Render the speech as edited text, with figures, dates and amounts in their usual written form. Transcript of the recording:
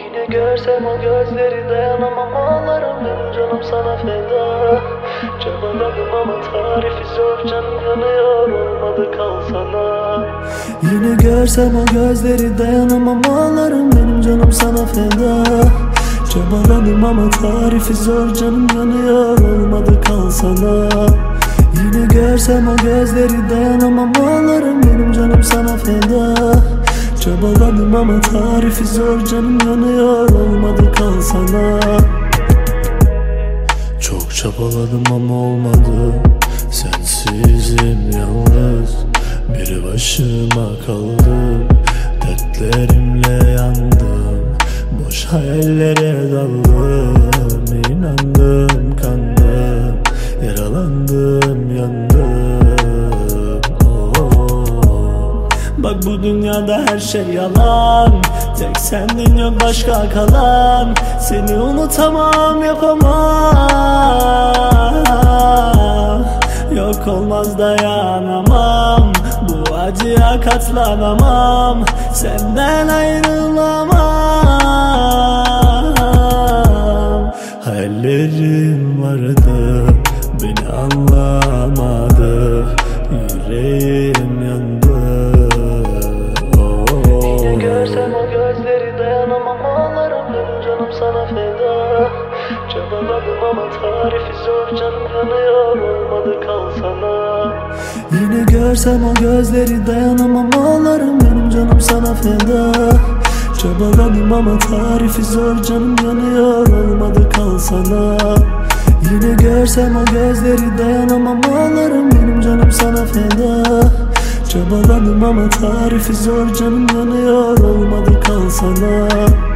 Yine görsem o gözleri dayanamam, ağlarım benim canım sana feda. Çabaladım ama tarifi zor, canım yanıyor, olmadı kalsana. Yine görsem o gözleri dayanamam, ağlarım benim canım sana feda. Çabaladım ama tarifi zor, canım yanıyor, olmadı kalsana. Yine görsem o gözleri dayanamam, ağlarım benim canım sana feda. Çabaladım ama tarifi zor, canım yanıyor, olmadı kalsana. Çok çabaladım ama olmadı, sensizim yalnız. Bir başıma kaldım, dertlerimle yandım. Boş hayallere daldım, inandım, kandım. Yaralandım, yandım. Bak bu dünyada her şey yalan, tek sendin yok başka kalan. Seni unutamam, yapamam. Yok olmaz, dayanamam. Bu acıya katlanamam. Senden ayrılamam. Hayallerim vardı, beni anlamadı. Yüreğim yandı. Yine görsem o gözleri dayanamam, ağlarım benim canım sana feda. Çabaladım ama tarifi zor, canım yanıyor, olmadı kalsana. Yine görsem o gözleri dayanamam, ağlarım benim canım sana feda. Çabaladım ama tarifi zor, canım yanıyor, olmadı kalsana. Yine görsem o gözleri dayanamam, ağlarım benim canım sana feda. Çabaladım ama tarifi zor, canım yanıyor, olmadı kalsana.